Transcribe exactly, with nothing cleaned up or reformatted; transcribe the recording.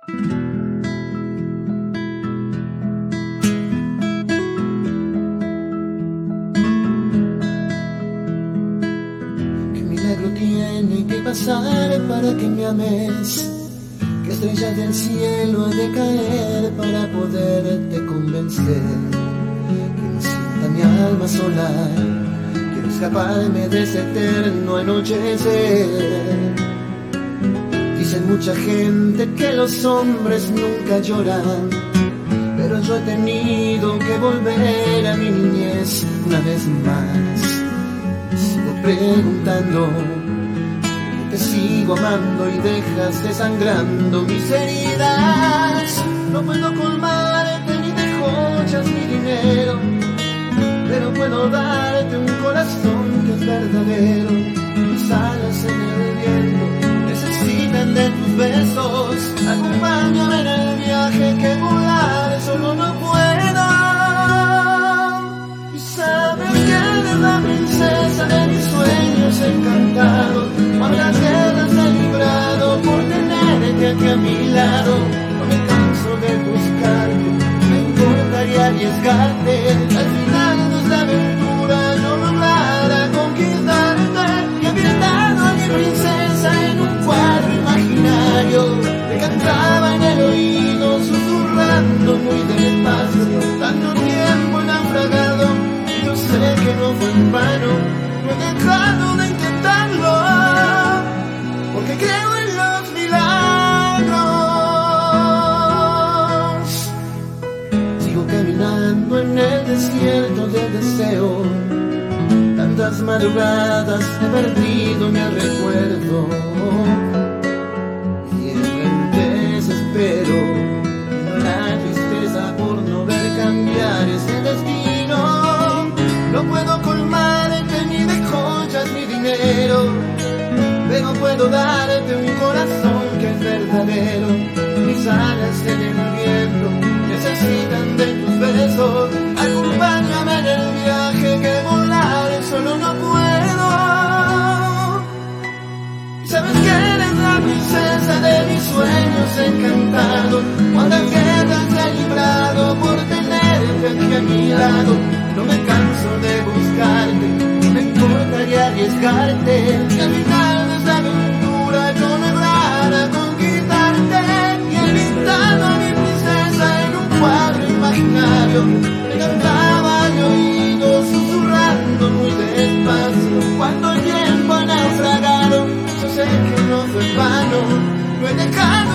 ¿Qué milagro tiene que pasar para que me ames? ¿Qué estrellas del cielo ha de caer para poderte convencer? Quiero sienta mi alma sola, quiero escaparme de ese eterno anochecer. Dicen mucha gente que los hombres nunca lloran, pero yo he tenido que volver a mi niñez una vez más. Me sigo preguntando, te sigo amando y dejas desangrando mis heridas. No puedo colmarte ni de joyas ni dinero, pero puedo darte un corazón que es verdadero. Mis alas en el viento necesitan de tus besos. Acompáñame en el viaje que volar solo no puedo. Y sabes que eres la princesa de mis sueños encantados. Cuántas guerras he librado por tenerte aquí a mi lado. No me canso de buscarte, me importaría arriesgarte. Al final de esta aventura yo lograra conquistarte. Y he pintado a mi princesa en un cuadro imaginario. Le cantaba en el oído susurrando muy despacio. Tanto tiempo he naufragado, yo sé que no fue en vano. No he dejado de intentarlo, porque creo en los milagros. Sigo caminando en el desierto del deseo. Tantas madrugadas he perdido mi recuerdo. Y en el desespero, no la tristeza por no ver cambiar ese destino. No puedo colmarte ni de joyas ni dinero, pero puedo darte un corazón que es verdadero. Mis alas en el viento necesitan de tus besos. Acompáñame en el viaje que volar solo no puedo. Sabes que eres la princesa de mis sueños encantados. Cuántas guerras he librado por tenerte aquí a mi lado. No me canso de buscarte, no me importaría arriesgarte. Y al final de esta aventura yo lograra conquistarte. Y he pintado a mi princesa en un cuadro imaginario. Le cantaba al oído susurrando muy despacio. Cuando el tiempo ha naufragado, yo sé que no fue en vano. No he dejado